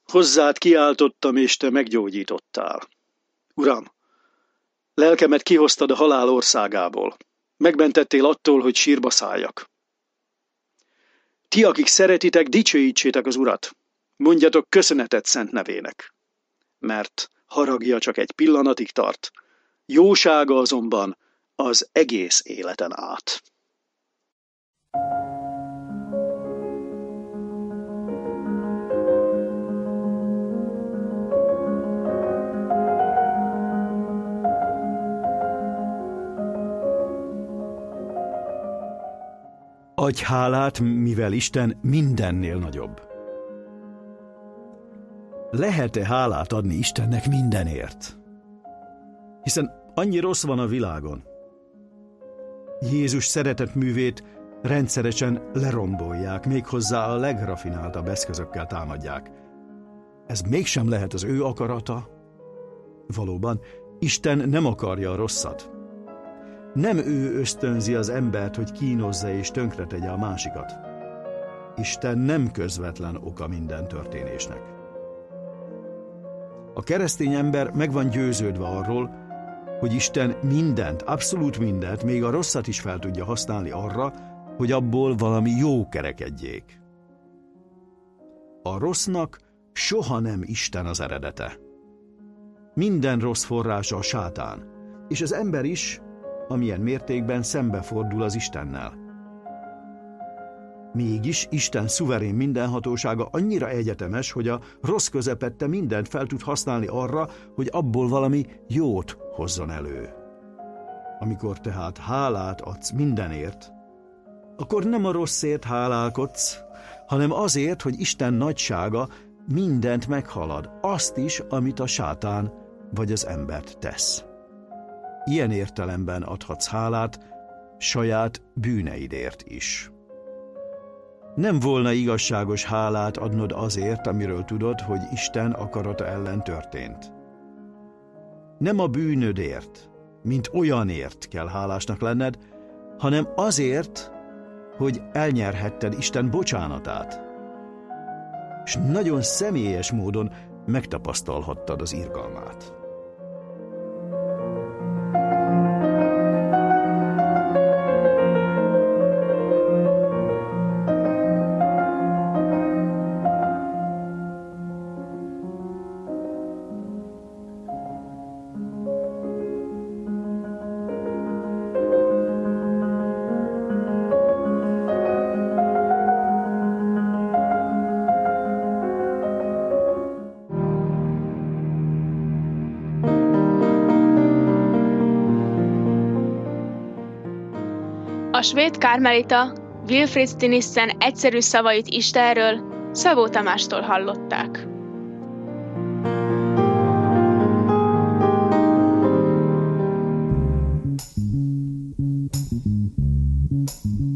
Hozzád kiáltottam, és te meggyógyítottál. Uram, lelkemet kihoztad a halál országából. Megmentettél attól, hogy sírba szálljak. Ti, akik szeretitek, dicsőítsétek az Urat. Mondjatok köszönetet szent nevének. Mert haragja csak egy pillanatig tart, jósága azonban az egész életen át. Adj hálát, mivel Isten mindennél nagyobb. Lehet-e hálát adni Istennek mindenért? Hiszen annyi rossz van a világon. Jézus szeretetművét rendszeresen lerombolják, méghozzá a legrafináltabb eszközökkel támadják. Ez mégsem lehet az ő akarata? Valóban, Isten nem akarja a rosszat. Nem ő ösztönzi az embert, hogy kínozza és tönkretegye a másikat. Isten nem közvetlen oka minden történésnek. A keresztény ember meg van győződve arról, hogy Isten mindent, abszolút mindent, még a rosszat is fel tudja használni arra, hogy abból valami jó kerekedjék. A rossznak soha nem Isten az eredete. Minden rossz forrása a sátán, és az ember is, amilyen mértékben szembefordul az Istennel. Mégis Isten szuverén mindenhatósága annyira egyetemes, hogy a rossz közepette mindent fel tud használni arra, hogy abból valami jót hozzon elő. Amikor tehát hálát adsz mindenért, akkor nem a rosszért hálálkodsz, hanem azért, hogy Isten nagysága mindent meghalad, azt is, amit a sátán vagy az embert tesz. Ilyen értelemben adhatsz hálát saját bűneidért is. Nem volna igazságos hálát adnod azért, amiről tudod, hogy Isten akarata ellen történt. Nem a bűnödért, mint olyanért kell hálásnak lenned, hanem azért, hogy elnyerhetted Isten bocsánatát, és nagyon személyes módon megtapasztalhattad az irgalmát. A svéd karmelita Wilfrid Stinissen egyszerű szavait Istenről Szabó Tamástól hallották.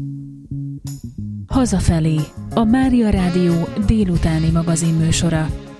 Hazafelé, a Mária Rádió délutáni magazinműsora.